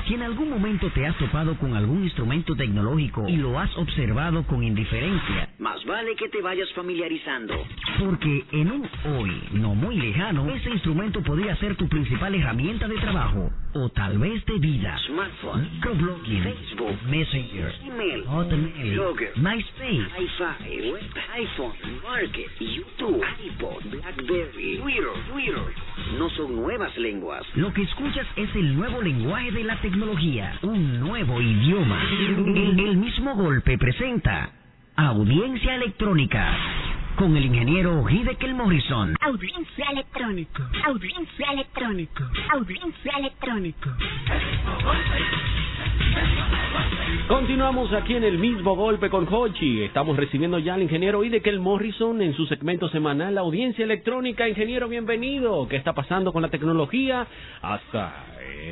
Si en algún momento te has topado con algún instrumento tecnológico y lo has observado con indiferencia, más vale que te vayas familiarizando, porque en un hoy no muy lejano, ese instrumento podría ser tu principal herramienta de trabajo, o tal vez de vida. Smartphone, microblogging, Facebook, Messenger, email, Hotmail, Blogger, MySpace, Hi-Fi, Web, iPhone, Market, YouTube, iPod, BlackBerry, Twitter. No son nuevas lenguas. Lo que escuchas es el nuevo lenguaje de la tecnología, un nuevo idioma. El mismo golpe presenta Audiencia Electrónica con el ingeniero Hideki Morrison. Audiencia electrónico. Continuamos aquí en el mismo golpe con Hochi. Estamos recibiendo ya al ingeniero Hideki Morrison en su segmento semanal Audiencia Electrónica. Ingeniero, bienvenido. ¿Qué está pasando con la tecnología hasta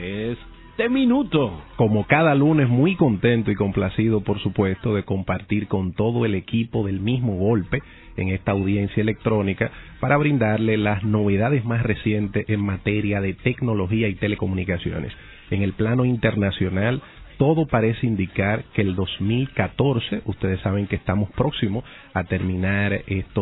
este minuto? Como cada lunes, muy contento y complacido, por supuesto, de compartir con todo el equipo del mismo golpe en esta audiencia electrónica para brindarle las novedades más recientes en materia de tecnología y telecomunicaciones. En el plano internacional, todo parece indicar que el 2014, ustedes saben que estamos próximos a terminar estos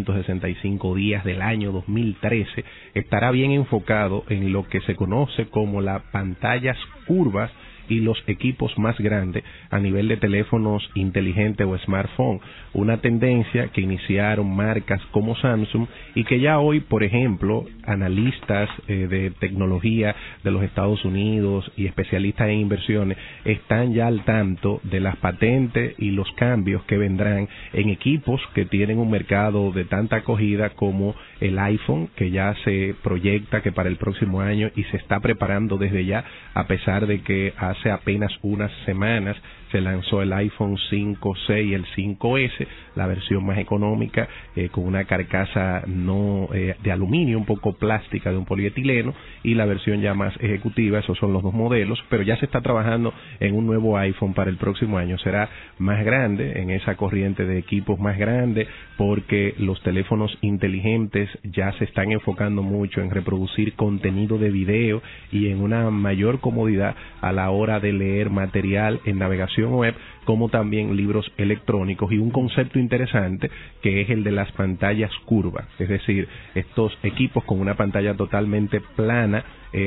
365 días del año 2013, estará bien enfocado en lo que se conoce como las pantallas curvas y los equipos más grandes a nivel de teléfonos inteligentes o smartphone, una tendencia que iniciaron marcas como Samsung y que ya hoy, por ejemplo, analistas de tecnología de los Estados Unidos y especialistas en inversiones están ya al tanto de las patentes y los cambios que vendrán en equipos que tienen un mercado de tanta acogida como el iPhone, que ya se proyecta que para el próximo año y se está preparando desde ya, a pesar de que hace apenas unas semanas se lanzó el iPhone 5C y el 5S, la versión más económica, con una carcasa no de aluminio, un poco plástica, de un polietileno, y la versión ya más ejecutiva. Esos son los dos modelos, pero ya se está trabajando en un nuevo iPhone para el próximo año. Será más grande, en esa corriente de equipos más grande, porque los teléfonos inteligentes ya se están enfocando mucho en reproducir contenido de video y en una mayor comodidad a la hora de leer material en navegación web, como también libros electrónicos, y un concepto interesante que es el de las pantallas curvas, es decir, estos equipos con una pantalla totalmente plana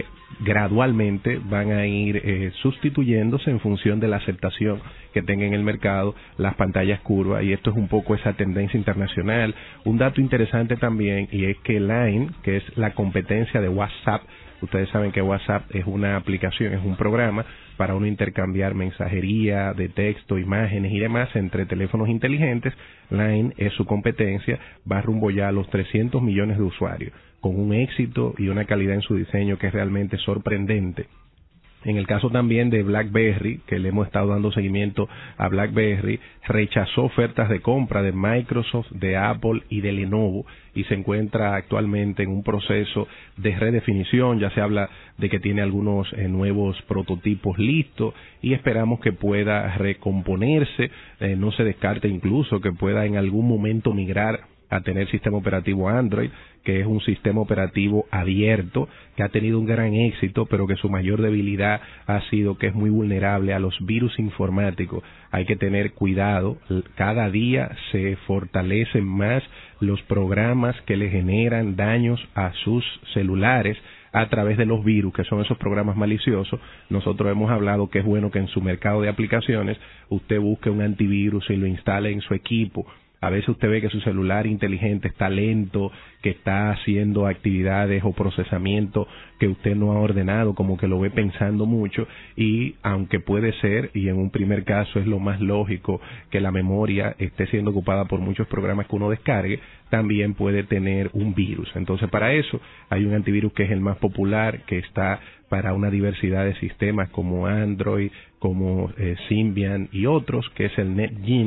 gradualmente van a ir sustituyéndose en función de la aceptación que tenga en el mercado las pantallas curvas, y esto es un poco esa tendencia internacional. Un dato interesante también, y es que Line, que es la competencia de WhatsApp, ustedes saben que WhatsApp es una aplicación, es un programa para uno intercambiar mensajería de texto, imágenes y demás entre teléfonos inteligentes. Line es su competencia, va rumbo ya a los 300 millones de usuarios, con un éxito y una calidad en su diseño que es realmente sorprendente. En el caso también de BlackBerry, que le hemos estado dando seguimiento a BlackBerry, rechazó ofertas de compra de Microsoft, de Apple y de Lenovo, y se encuentra actualmente en un proceso de redefinición. Ya se habla de que tiene algunos nuevos prototipos listos y esperamos que pueda recomponerse. No se descarte incluso que pueda en algún momento migrar a tener sistema operativo Android, que es un sistema operativo abierto, que ha tenido un gran éxito, pero que su mayor debilidad ha sido que es muy vulnerable a los virus informáticos. Hay que tener cuidado, cada día se fortalecen más los programas que le generan daños a sus celulares a través de los virus, que son esos programas maliciosos. Nosotros hemos hablado que es bueno que en su mercado de aplicaciones usted busque un antivirus y lo instale en su equipo. A veces usted ve que su celular inteligente está lento, que está haciendo actividades o procesamiento que usted no ha ordenado, como que lo ve pensando mucho, y aunque puede ser, y en un primer caso es lo más lógico, que la memoria esté siendo ocupada por muchos programas que uno descargue, también puede tener un virus. Entonces, para eso hay un antivirus que es el más popular, que está para una diversidad de sistemas como Android, como Symbian y otros, que es el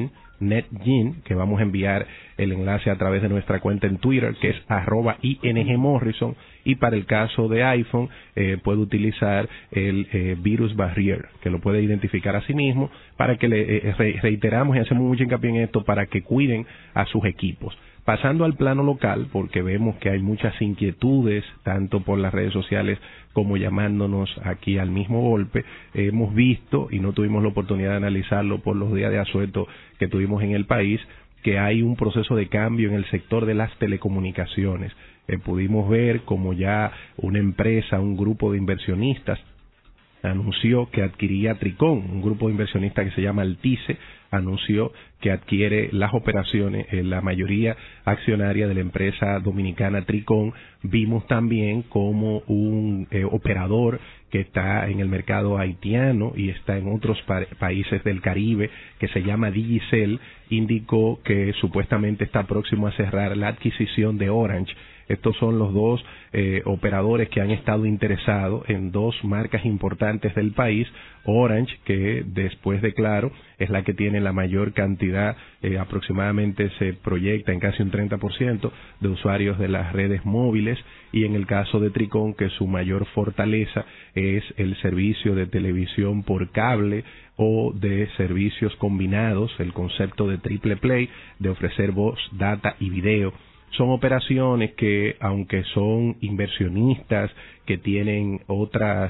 NetGen, que vamos a enviar el enlace a través de nuestra cuenta en Twitter, que es @INGMorrison, y para el caso de iPhone puede utilizar el Virus Barrier, que lo puede identificar a sí mismo, para que le reiteramos y hacemos mucho hincapié en esto, para que cuiden a sus equipos. Pasando al plano local, porque vemos que hay muchas inquietudes, tanto por las redes sociales como llamándonos aquí al mismo golpe, hemos visto, y no tuvimos la oportunidad de analizarlo por los días de asueto que tuvimos en el país, que hay un proceso de cambio en el sector de las telecomunicaciones. Pudimos ver como ya una empresa, un grupo de inversionistas, anunció que adquiría Tricón, un grupo de inversionistas que se llama Altice, anunció que adquiere las operaciones, la mayoría accionaria de la empresa dominicana Tricón. Vimos también como un operador que está en el mercado haitiano y está en otros países del Caribe, que se llama Digicel, indicó que supuestamente está próximo a cerrar la adquisición de Orange. Estos son los dos operadores que han estado interesados en dos marcas importantes del país. Orange, que después de Claro, es la que tiene la mayor cantidad, aproximadamente se proyecta en casi un 30% de usuarios de las redes móviles, y en el caso de Tricón, que su mayor fortaleza es el servicio de televisión por cable o de servicios combinados, el concepto de triple play, de ofrecer voz, data y video. Son operaciones que, aunque son inversionistas que tienen otras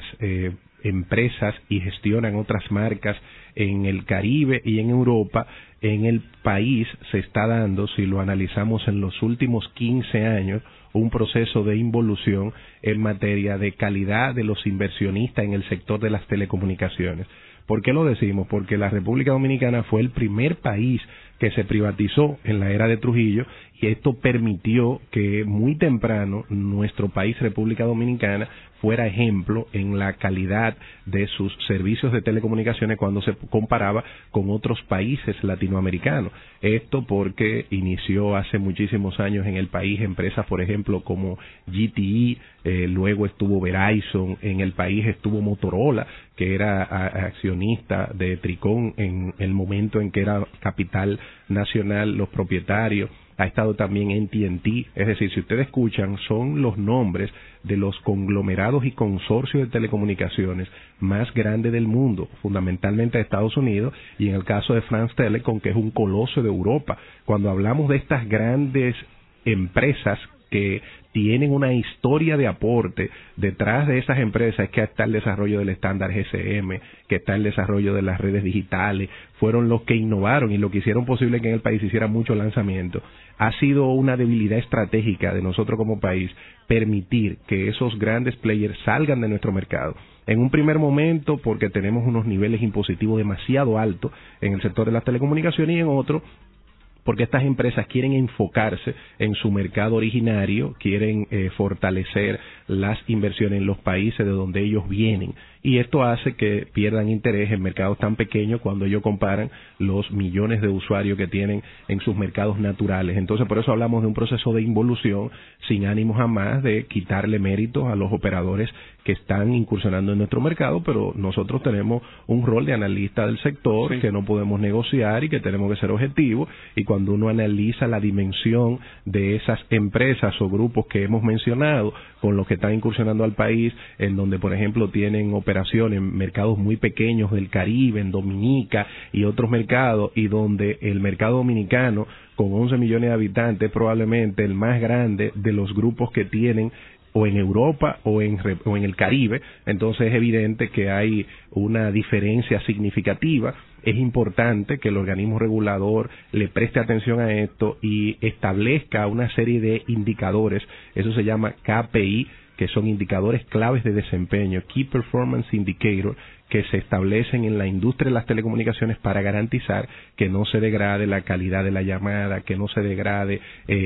empresas y gestionan otras marcas en el Caribe y en Europa, en el país se está dando, si lo analizamos en los últimos 15 años, un proceso de involución en materia de calidad de los inversionistas en el sector de las telecomunicaciones. ¿Por qué lo decimos? Porque la República Dominicana fue el primer país que se privatizó en la era de Trujillo, y esto permitió que muy temprano nuestro país, República Dominicana, fuera ejemplo en la calidad de sus servicios de telecomunicaciones cuando se comparaba con otros países latinoamericanos. Esto porque inició hace muchísimos años en el país empresas, por ejemplo, como GTE, luego estuvo Verizon, en el país estuvo Motorola, que era accionista de Tricón en el momento en que era capital nacional los propietarios. Ha estado también AT&T, es decir, si ustedes escuchan, son los nombres de los conglomerados y consorcios de telecomunicaciones más grandes del mundo, fundamentalmente de Estados Unidos, y en el caso de France Telecom, que es un coloso de Europa. Cuando hablamos de estas grandes empresas que tienen una historia de aporte, detrás de esas empresas es que está el desarrollo del estándar GSM, que está el desarrollo de las redes digitales, fueron los que innovaron y lo que hicieron posible que en el país hiciera mucho lanzamiento. Ha sido una debilidad estratégica de nosotros como país permitir que esos grandes players salgan de nuestro mercado. En un primer momento porque tenemos unos niveles impositivos demasiado altos en el sector de las telecomunicaciones, y en otro porque estas empresas quieren enfocarse en su mercado originario, quieren fortalecer las inversiones en los países de donde ellos vienen, y esto hace que pierdan interés en mercados tan pequeños cuando ellos comparan los millones de usuarios que tienen en sus mercados naturales. Entonces, por eso hablamos de un proceso de involución sin ánimo jamás de quitarle méritos a los operadores que están incursionando en nuestro mercado, pero nosotros tenemos un rol de analista del sector, sí, que no podemos negociar y que tenemos que ser objetivos, y cuando uno analiza la dimensión de esas empresas o grupos que hemos mencionado con los que están incursionando al país, en donde por ejemplo tienen operaciones en mercados muy pequeños del Caribe, en Dominica y otros mercados, y donde el mercado dominicano con 11 millones de habitantes es probablemente el más grande de los grupos que tienen o en Europa o en el Caribe, entonces es evidente que hay una diferencia significativa. Es importante que el organismo regulador le preste atención a esto y establezca una serie de indicadores, eso se llama KPI, que son indicadores claves de desempeño, Key Performance Indicator, que se establecen en la industria de las telecomunicaciones para garantizar que no se degrade la calidad de la llamada, que no se degrade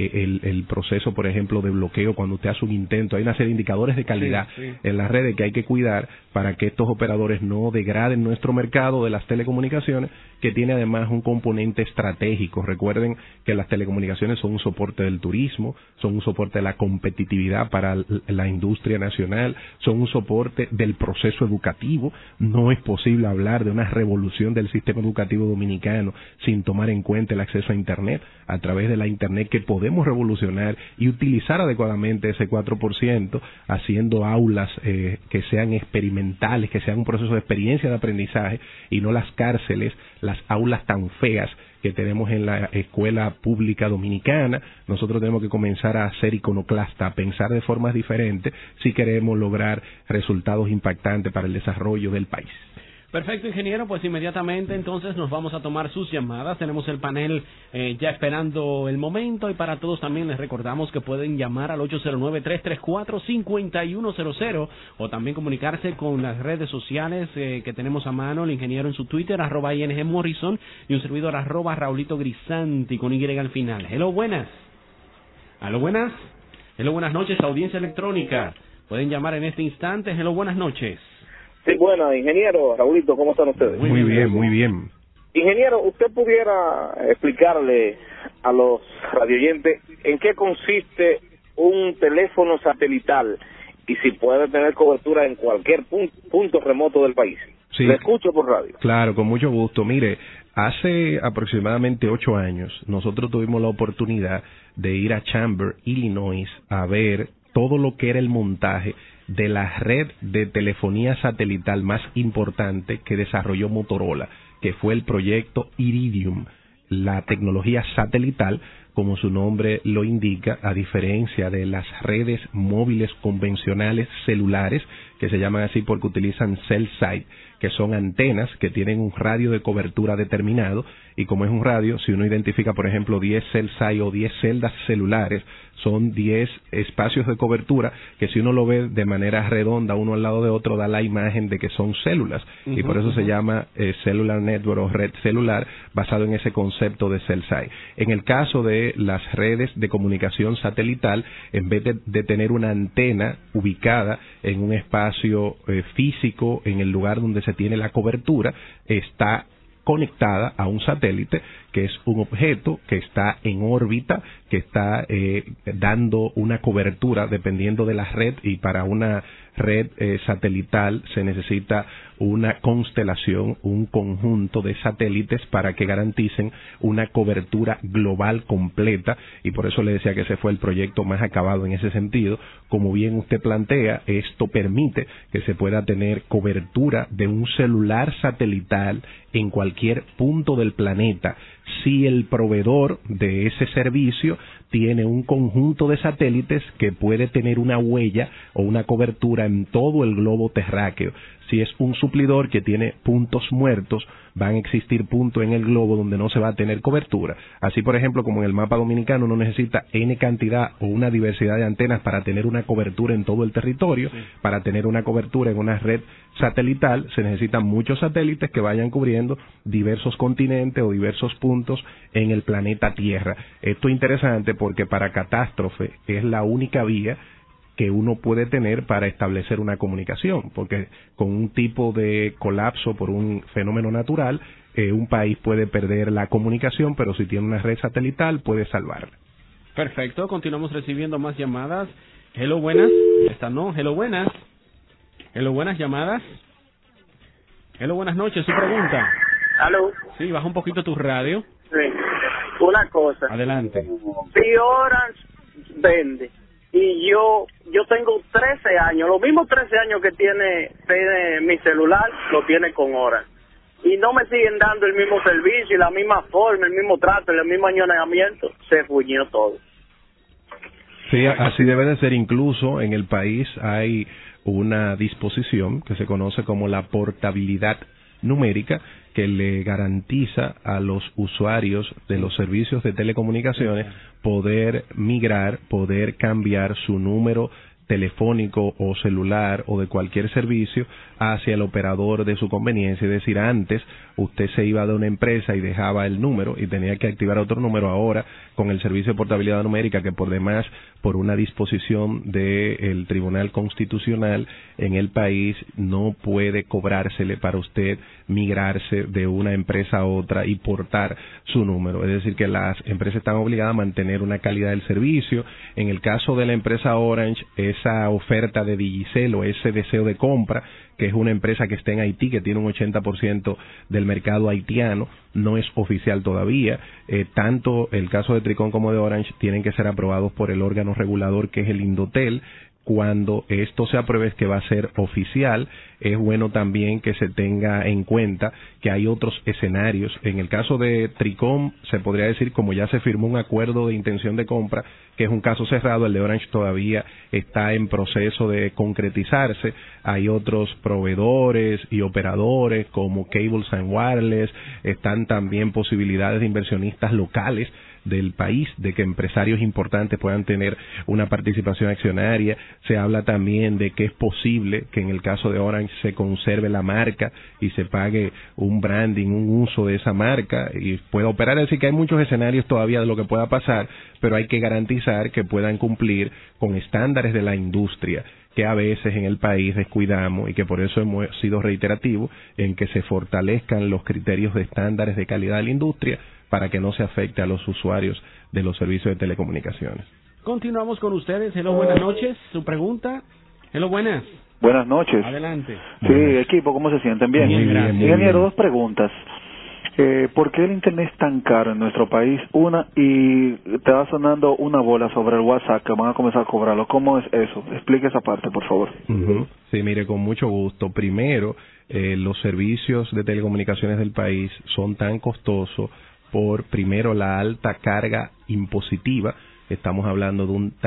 el proceso, por ejemplo, de bloqueo cuando usted hace un intento. Hay una serie de indicadores de calidad en las redes que hay que cuidar para que estos operadores no degraden nuestro mercado de las telecomunicaciones, que tiene además un componente estratégico. Recuerden que las telecomunicaciones son un soporte del turismo, son un soporte de la competitividad para la industria nacional, son un soporte del proceso educativo. No es posible hablar de una revolución del sistema educativo dominicano sin tomar en cuenta el acceso a Internet. A través de la Internet que podemos revolucionar y utilizar adecuadamente ese 4%, haciendo aulas que sean experimentales, que sean un proceso de experiencia de aprendizaje, y no las cárceles, las aulas tan feas que tenemos en la escuela pública dominicana. Nosotros tenemos que comenzar a ser iconoclasta, a pensar de formas diferentes si queremos lograr resultados impactantes para el desarrollo del país. Perfecto, ingeniero, pues inmediatamente entonces nos vamos a tomar sus llamadas. Tenemos el panel ya esperando el momento, y para todos también les recordamos que pueden llamar al 809-334-5100 o también comunicarse con las redes sociales que tenemos a mano, el ingeniero en su Twitter, @INGMorrison, y un servidor @Raulito Grisanti con Y al final. Hello, buenas. Hello, buenas. Hello, buenas noches, audiencia electrónica. Pueden llamar en este instante. Hello, buenas noches. Sí, bueno, ingeniero, Raulito, ¿cómo están ustedes? Muy bien, muy bien. Ingeniero, ¿usted pudiera explicarle a los radioyentes en qué consiste un teléfono satelital y si puede tener cobertura en cualquier punto remoto del país? Sí. Le escucho por radio. Claro, con mucho gusto. Mire, hace aproximadamente 8 años nosotros tuvimos la oportunidad de ir a Chambers, Illinois, a ver todo lo que era el montaje de la red de telefonía satelital más importante que desarrolló Motorola, que fue el proyecto Iridium. La tecnología satelital, como su nombre lo indica, a diferencia de las redes móviles convencionales celulares, que se llaman así porque utilizan cell site, que son antenas que tienen un radio de cobertura determinado, y como es un radio, si uno identifica, por ejemplo, 10 cell site o 10 celdas celulares, son 10 espacios de cobertura que si uno lo ve de manera redonda uno al lado de otro da la imagen de que son células, y por eso se llama cellular network o red celular, basado en ese concepto de cell site. En el caso de las redes de comunicación satelital, en vez de tener una antena ubicada en un espacio físico en el lugar donde se tiene la cobertura, está conectada a un satélite, que es un objeto que está en órbita, que está dando una cobertura dependiendo de la red, y para una red satelital se necesita una constelación, un conjunto de satélites para que garanticen una cobertura global completa, y por eso le decía que ese fue el proyecto más acabado en ese sentido. Como bien usted plantea, esto permite que se pueda tener cobertura de un celular satelital en cualquier punto del planeta, si el proveedor de ese servicio tiene un conjunto de satélites que puede tener una huella o una cobertura en todo el globo terráqueo. Si es un suplidor que tiene puntos muertos, van a existir puntos en el globo donde no se va a tener cobertura. Así, por ejemplo, como en el mapa dominicano uno necesita N cantidad o una diversidad de antenas para tener una cobertura en todo el territorio, para tener una cobertura en una red satelital se necesitan muchos satélites que vayan cubriendo diversos continentes o diversos puntos en el planeta Tierra. Esto es interesante porque para catástrofe es la única vía que uno puede tener para establecer una comunicación, porque con un tipo de colapso por un fenómeno natural, un país puede perder la comunicación, pero si tiene una red satelital puede salvarla. Perfecto, continuamos recibiendo más llamadas. Hello, buenas. Esta no. Hello, buenas. Hello, buenas llamadas. Hello, buenas noches. Su pregunta. ¿Aló? Sí, baja un poquito tu radio. Sí. Una cosa. Adelante. Si Orange vende y yo tengo 13 años, los mismos 13 años que tiene mi celular, lo tiene con Orange, y no me siguen dando el mismo servicio y la misma forma, el mismo trato, el mismo añonamiento, se fuñó todo. Sí, así debe de ser. Incluso en el país hay una disposición que se conoce como la portabilidad numérica, que le garantiza a los usuarios de los servicios de telecomunicaciones poder migrar, poder cambiar su número telefónico o celular o de cualquier servicio hacia el operador de su conveniencia. Es decir, antes usted se iba de una empresa y dejaba el número y tenía que activar otro número. Ahora, con el servicio de portabilidad numérica, que por demás, por una disposición del Tribunal Constitucional en el país, no puede cobrársele para usted migrarse de una empresa a otra y portar su número. Es decir, que las empresas están obligadas a mantener una calidad del servicio. En el caso de la empresa Orange, esa oferta de Digicel o ese deseo de compra, que es una empresa que está en Haití, que tiene un 80% del mercado haitiano, no es oficial todavía. Tanto el caso de Tricón como de Orange tienen que ser aprobados por el órgano regulador, que es el Indotel, cuando esto se apruebe es que va a ser oficial. Es bueno también que se tenga en cuenta que hay otros escenarios. En el caso de Tricom, se podría decir, como ya se firmó un acuerdo de intención de compra, que es un caso cerrado, el de Orange todavía está en proceso de concretizarse. Hay otros proveedores y operadores como Cables and Wireless, están también posibilidades de inversionistas locales del país, de que empresarios importantes puedan tener una participación accionaria. Se habla también de que es posible que en el caso de Orange se conserve la marca y se pague un branding, un uso de esa marca y pueda operar. Es decir, que hay muchos escenarios todavía de lo que pueda pasar, pero hay que garantizar que puedan cumplir con estándares de la industria que a veces en el país descuidamos, y que por eso hemos sido reiterativos en que se fortalezcan los criterios de estándares de calidad de la industria para que no se afecte a los usuarios de los servicios de telecomunicaciones. Continuamos con ustedes. Hello, buenas noches. ¿Su pregunta? Hello, buenas. Buenas noches. Adelante. Sí, equipo, ¿cómo se sienten? Bien. Bien, gracias. Ingeniero, dos preguntas. ¿Por qué el Internet es tan caro en nuestro país? Una, y te va sonando una bola sobre el WhatsApp que van a comenzar a cobrarlo. ¿Cómo es eso? Explique esa parte, por favor. Sí, mire, con mucho gusto. Primero, los servicios de telecomunicaciones del país son tan costosos por, primero, la alta carga impositiva. Estamos hablando de un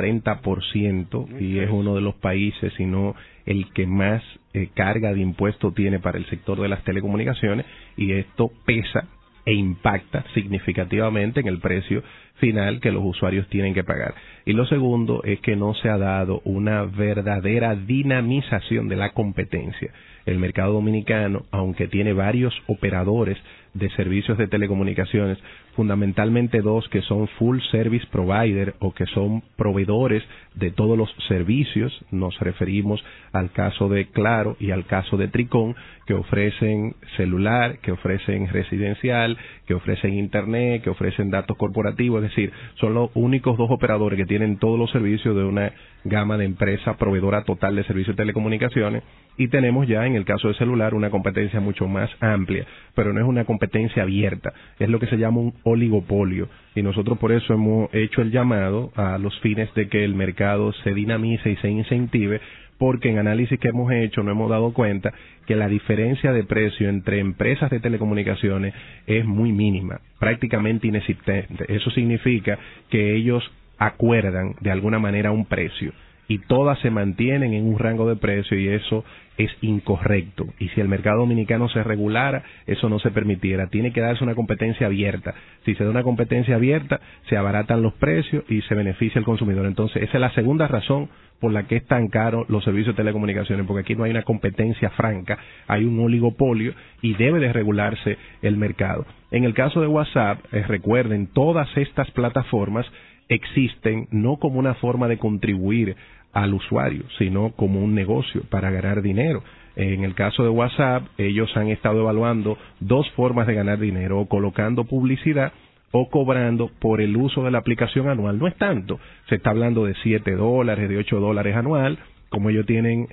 30% y es uno de los países, si no el que más carga de impuesto tiene para el sector de las telecomunicaciones, y esto pesa e impacta significativamente en el precio final que los usuarios tienen que pagar. Y lo segundo es que no se ha dado una verdadera dinamización de la competencia. El mercado dominicano, aunque tiene varios operadores de servicios de telecomunicaciones, fundamentalmente dos que son full service provider o que son proveedores de todos los servicios. Nos referimos al caso de Claro y al caso de Tricom, que ofrecen celular, que ofrecen residencial, que ofrecen internet, que ofrecen datos corporativos. Es decir, son los únicos dos operadores que tienen todos los servicios de una gama de empresa proveedora total de servicios de telecomunicaciones. Y tenemos ya en el caso de celular una competencia mucho más amplia, pero no es una competencia abierta, es lo que se llama un oligopolio, y nosotros por eso hemos hecho el llamado a los fines de que el mercado se dinamice y se incentive, porque en análisis que hemos hecho nos hemos dado cuenta que la diferencia de precio entre empresas de telecomunicaciones es muy mínima, prácticamente inexistente. Eso significa que ellos acuerdan de alguna manera un precio y todas se mantienen en un rango de precio, y eso es incorrecto. Y si el mercado dominicano se regulara, eso no se permitiera. Tiene que darse una competencia abierta. Si se da una competencia abierta, se abaratan los precios y se beneficia al consumidor. Entonces, esa es la segunda razón por la que es tan caro los servicios de telecomunicaciones, porque aquí no hay una competencia franca, hay un oligopolio y debe de regularse el mercado. En el caso de WhatsApp, recuerden, todas estas plataformas existen no como una forma de contribuir al usuario, sino como un negocio para ganar dinero. En el caso de WhatsApp, ellos han estado evaluando dos formas de ganar dinero, o colocando publicidad o cobrando por el uso de la aplicación anual. No es tanto, se está hablando de $7, de $8 anual. Como ellos tienen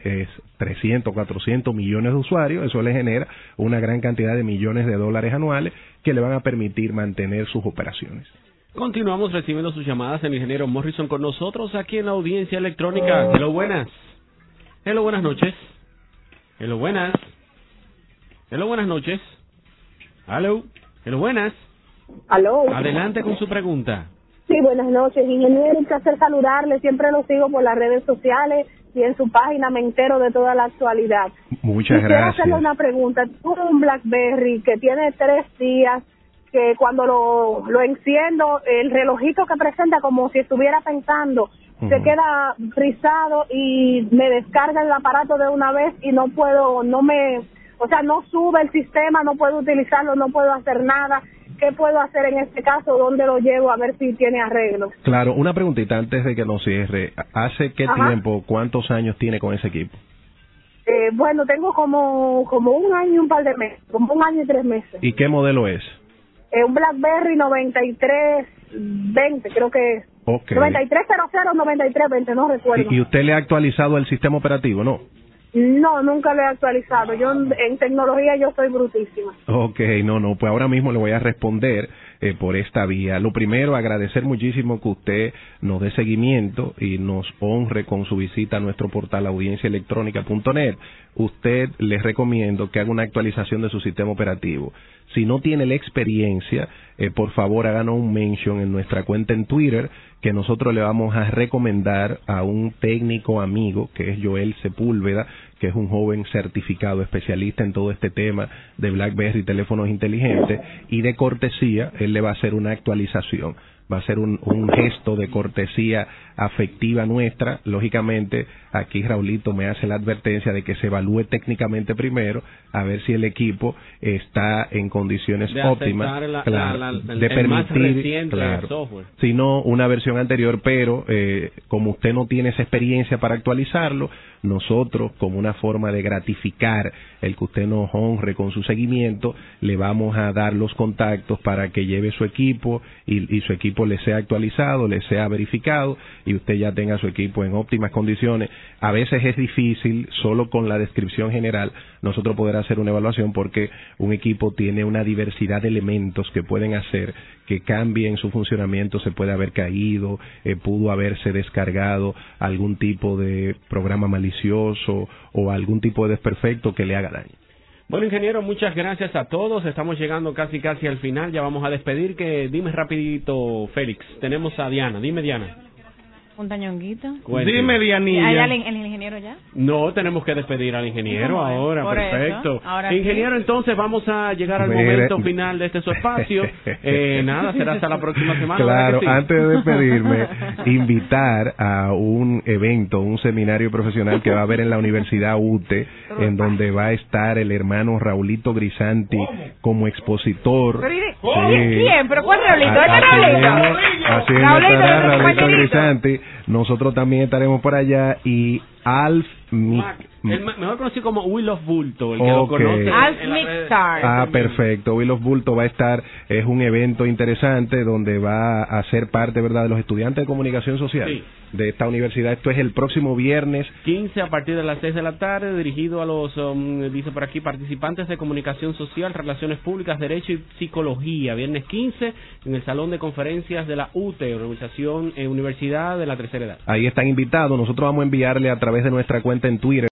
300, 400 millones de usuarios, eso les genera una gran cantidad de millones de dólares anuales que le van a permitir mantener sus operaciones. Continuamos recibiendo sus llamadas. El ingeniero Morrison con nosotros aquí en la audiencia electrónica. Hello, buenas. Hello, buenas noches. Hello, buenas. Hello, buenas noches. Hello. Hello, buenas. Aló. Adelante con su pregunta. Sí, buenas noches, ingeniero. Un placer saludarle. Siempre lo sigo por las redes sociales y en su página me entero de toda la actualidad. Muchas gracias. Quisiera hacerle una pregunta. Tuve un BlackBerry que tiene 3 días, que cuando lo enciendo, el relojito que presenta como si estuviera pensando, se queda frisado y me descarga el aparato de una vez y no sube el sistema, no puedo utilizarlo, no puedo hacer nada. ¿Qué puedo hacer en este caso? ¿Dónde lo llevo? A ver si tiene arreglo. Claro, una preguntita antes de que nos cierre. ¿Hace qué tiempo, cuántos años tiene con ese equipo? Bueno, tengo como un año y un par de meses, como un año y 3 meses. ¿Y qué modelo es? Un BlackBerry 9320, creo que es. Okay. 9300, 9320, no recuerdo. ¿Y usted le ha actualizado el sistema operativo, no? No, nunca lo he actualizado. Yo en tecnología yo soy brutísima. Ok, no, pues ahora mismo le voy a responder. por esta vía. Lo primero, agradecer muchísimo que usted nos dé seguimiento y nos honre con su visita a nuestro portal audienciaelectronica.net. Usted, les recomiendo que haga una actualización de su sistema operativo. Si no tiene la experiencia, por favor háganos un mention en nuestra cuenta en Twitter, que nosotros le vamos a recomendar a un técnico amigo, que es Joel Sepúlveda, que es un joven certificado especialista en todo este tema de BlackBerry y teléfonos inteligentes, y de cortesía, él le va a hacer una actualización. Va a ser un gesto de cortesía afectiva nuestra. Lógicamente, aquí Raulito me hace la advertencia de que se evalúe técnicamente primero, a ver si el equipo está en condiciones óptimas de permitir, si no una versión anterior, pero como usted no tiene esa experiencia para actualizarlo, nosotros, como una forma de gratificar el que usted nos honre con su seguimiento, le vamos a dar los contactos para que lleve su equipo y su equipo le sea actualizado, le sea verificado y usted ya tenga su equipo en óptimas condiciones. A veces es difícil, solo con la descripción general, nosotros poder hacer una evaluación, porque un equipo tiene una diversidad de elementos que pueden hacer que cambien su funcionamiento. Se puede haber caído, pudo haberse descargado algún tipo de programa malicioso o algún tipo de desperfecto que le haga daño. Bueno, ingeniero, muchas gracias a todos. Estamos llegando casi al final. Ya vamos a despedir. Que dime rapidito, Félix. Tenemos a Diana. Dime, Diana. Un tañonguito. Dime, Dianilla. ¿Hay el ingeniero ya? No, tenemos que despedir al ingeniero ahora. Por Perfecto. Eso. Ahora ingeniero, sí. Entonces vamos a llegar al momento final de este su espacio. Nada, será hasta la próxima semana. Claro, sí? Antes de despedirme, invitar a un evento, un seminario profesional que va a haber en la Universidad UTE, en donde va a estar el hermano Raulito Grisanti como expositor. ¿Quién? ¿Pero cuál Raulito? Así estará Raulito Grisanti. Nosotros también estaremos por allá, y Alf mejor conocido como Will of Bulto, el que lo conoce. Alf Mixar. Perfecto. Will of Bulto va a estar, es un evento interesante donde va a ser parte, ¿verdad?, de los estudiantes de comunicación social de esta universidad. Esto es el próximo viernes 15 a partir de las 6 de la tarde, dirigido a los, dice por aquí, participantes de comunicación social, relaciones públicas, derecho y psicología. Viernes 15 en el salón de conferencias de la UTE, Universidad de la Tercera Edad. Ahí están invitados. Nosotros vamos a enviarle a través de nuestra cuenta en Twitter